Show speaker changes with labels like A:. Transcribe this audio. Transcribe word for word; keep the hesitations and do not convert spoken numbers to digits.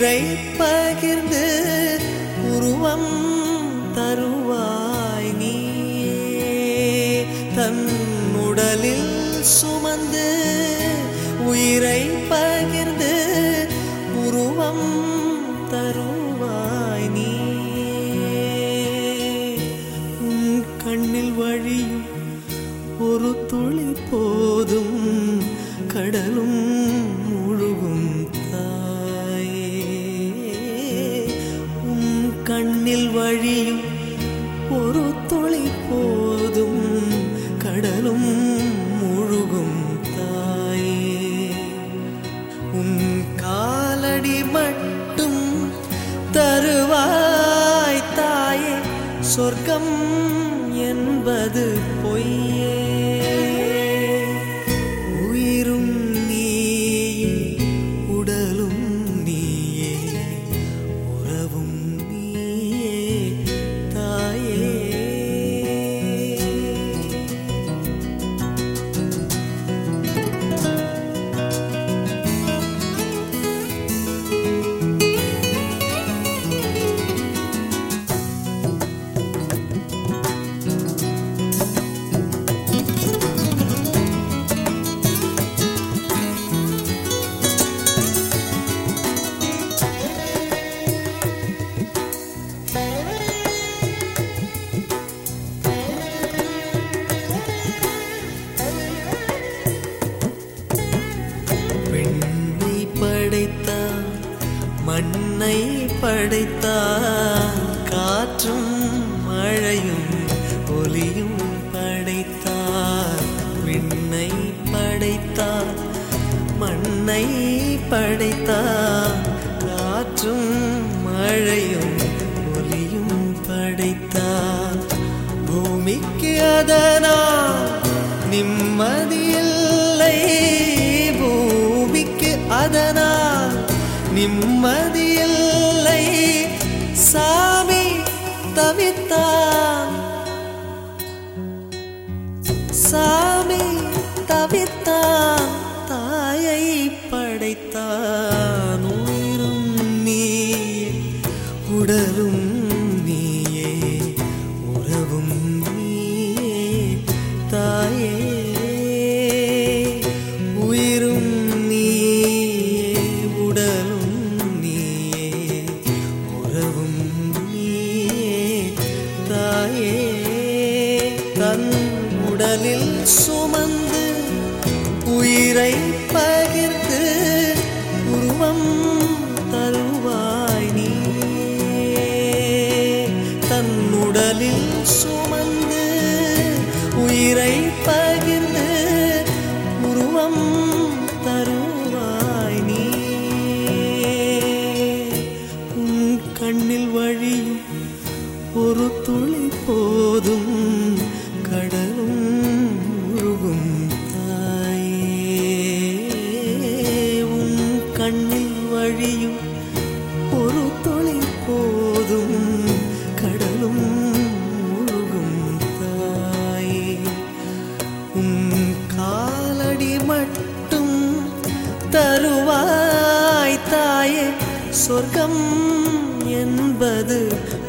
A: உயிரை பகிர்ந்து உருவம் தருவாய் நீயே. தன் உடலில் சுமந்து உயிரை பகிர்ந்து உருவம் தருவாய் நீயே. உன் கண்ணில் வழியும் ஒரு துளி போதும் கடலும் முழுகும் தாயே. உன் கண்ணில் வழியும் ஒரு துளி போதும் கடலும் முழுகும் தாயே. உன் காலடி மட்டும் தருவாய் தாயே. சொர்க்கம் என்பது பொய்யே. உயிரும் நீயே, உடலும் நீயே, உறவும் நீயே தாயே. பெண்ணை படைத்தான், மண்ணை படைத்தான், காற்றும் மழையும் ஒலியும் படைத்தான். விண்ணை படைத்தான், மண்ணை படைத்தான், காற்றும் மழையும் ஒலியும் படைத்தான். பூமிக்கு அதனால் நிம்மதியில்லை, பூமிக்கு அதனால் நிம்மதியில்லை. சாமி தவித்தான், சாமி தவித்தான், தாயை படைத்தான். உயிரும் நீயே, உடலும் நீயே, உறவும் நீயே தாயே. உயிரும் நீயே, உடலும் நீயே, உறவும் நீயே தாயே. தன் உடலில் சுமந்து உயிரை பகிர்ந்து உருவம் தருவாய் நீயே. தன் உடலில் சுமந்து உயிரை பகிர்ந்து உருவம் தருவாய் நீயே. உன் கண்ணில் வழியும் ஒரு துளி போதும் கடலும் முழுகும் தாயே. உன் கண்ணில் வழியும் ஒரு துளி போதும் கடலும் முழுகும் தாயே. உன் காலடி மட்டும் தருவாய் தாயே. சொர்க்கம் என்பது